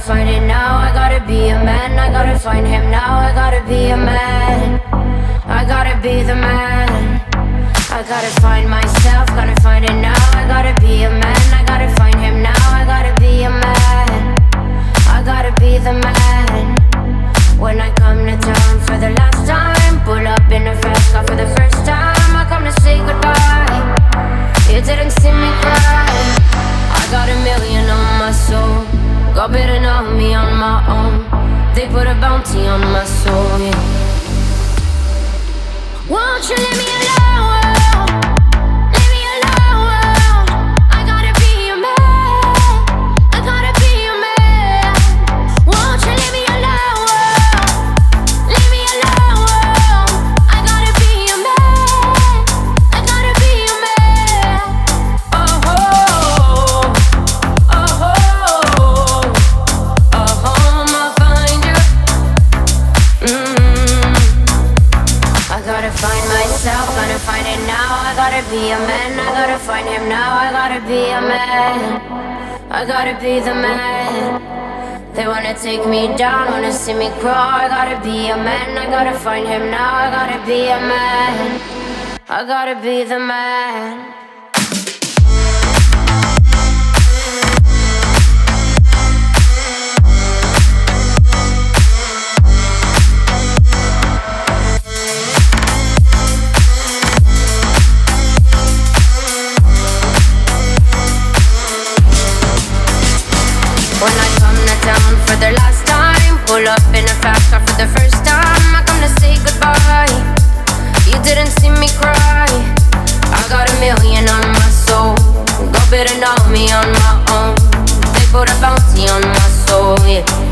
find it now, I gotta be a man. I gotta find him now, I gotta be a man. I gotta be the man. I gotta find myself, gotta find it now. I gotta be a man, I gotta find him now. I gotta be a man. I gotta be the man. When I come to town for the last time, pull up in a fast car for the first time. I come to say goodbye. You didn't see me cry. I got $1 million on my soul. God better know me on my own. They put a bounty on my soul, yeah. Won't you leave me alone? Leave me alone. I gotta be your man. I gotta be your man. Won't you leave me alone? Leave me alone. I gotta be your man. I gotta be your man. Oh, oh, oh, oh, I'll find you. I gotta find myself, gotta find it now. I gotta be a man, I gotta find him now. I gotta be a man, I gotta be the man. They wanna take me down, wanna see me crawl. I gotta be a man, I gotta find him now. I gotta be a man, I gotta be the man. When I come to town for the last time, pull up in a fast car for the first time. I come to say goodbye. You didn't see me cry. I got $1 million on my soul. God better know me on my own. They put a bounty on my soul, yeah.